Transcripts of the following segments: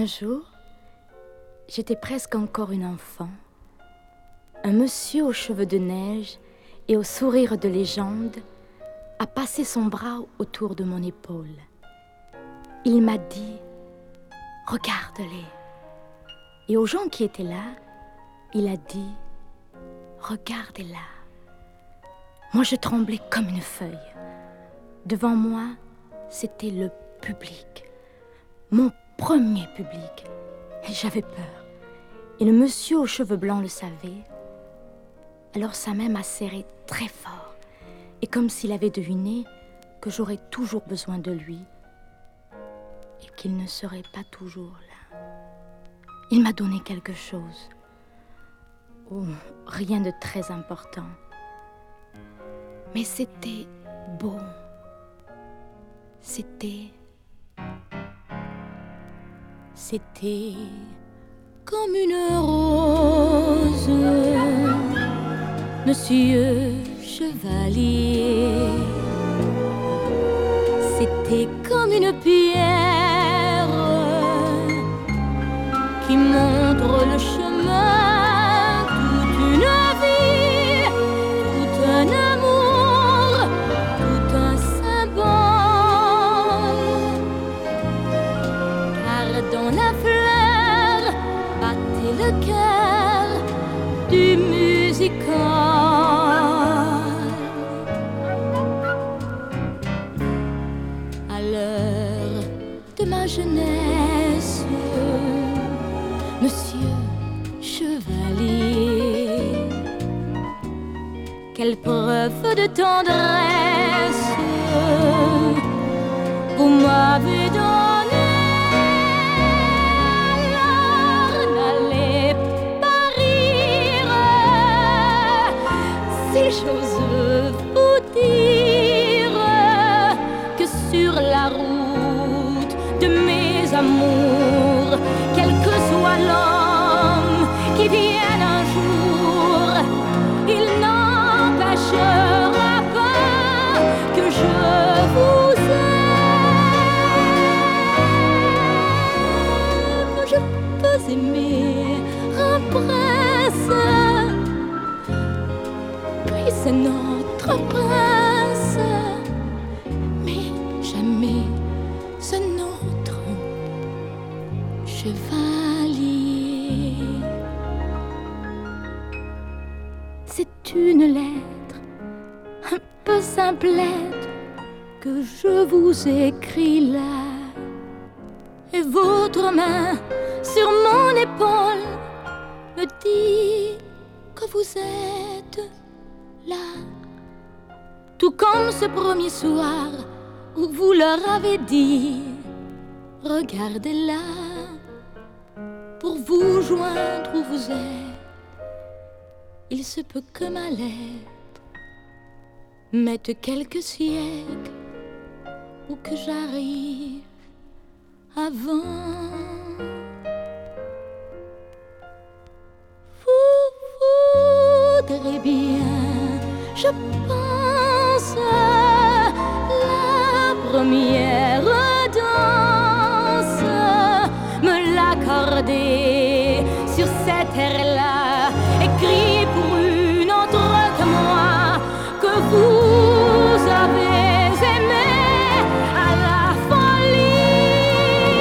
Un jour, j'étais presque encore une enfant. Un monsieur aux cheveux de neige et au sourire de légende a passé son bras autour de mon épaule. Il m'a dit « Regarde-les ». Et aux gens qui étaient là, il a dit « Regardez-la ». Moi, je tremblais comme une feuille. Devant moi, c'était le public. Mon premier public. Et j'avais peur. Et le monsieur aux cheveux blancs le savait. Alors sa main m'a serré très fort. Et comme s'il avait deviné que j'aurais toujours besoin de lui et qu'il ne serait pas toujours là. Il m'a donné quelque chose. Oh, rien de très important. Mais c'était beau. C'était comme une rose, monsieur chevalier. C'était comme une pierre qui montre le chemin, toute une vie, tout un amour, tout un symbole. Car dans la fleur battait le cœur du musical. À l'heure de ma jeunesse, monsieur chevalier, quelle preuve de tendresse vous m'avez donné. Alors n'allez pas rire si j'ose vous dire que sur la route de mes amours, quel que soit l'homme qui vienne un jour, il n'empêchera pas que je vous aime. Je peux aimer un prince, puis c'est notre prince, mais jamais ce notre chevalier. C'est une lettre, un peu simplette, que je vous écris là. Et votre main sur mon épaule me dit que vous êtes là. Tout comme ce premier soir où vous leur avez dit « Regardez-la » pour vous joindre où vous êtes. Il se peut que ma lettre mette quelques siècles ou que j'arrive avant. Vous voudrez bien, je pense, la première danse, me l'accorder sur cet air-là, écrit pour une autre que moi, que vous avez aimé à la folie.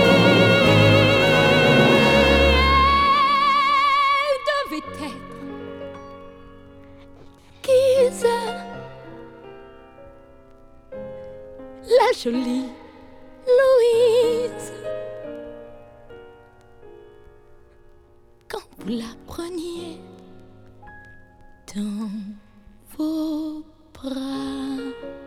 Elle devait être Guise, la jolie Louise. Quand vous la preniez dans vos bras,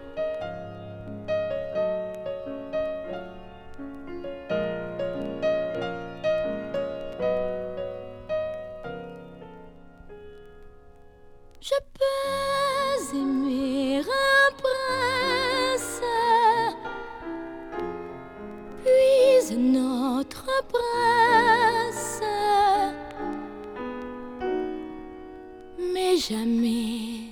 je peux aimer un prince, puis un autre prince, mais jamais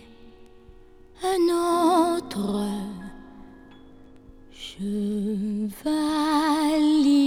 un autre chevalier.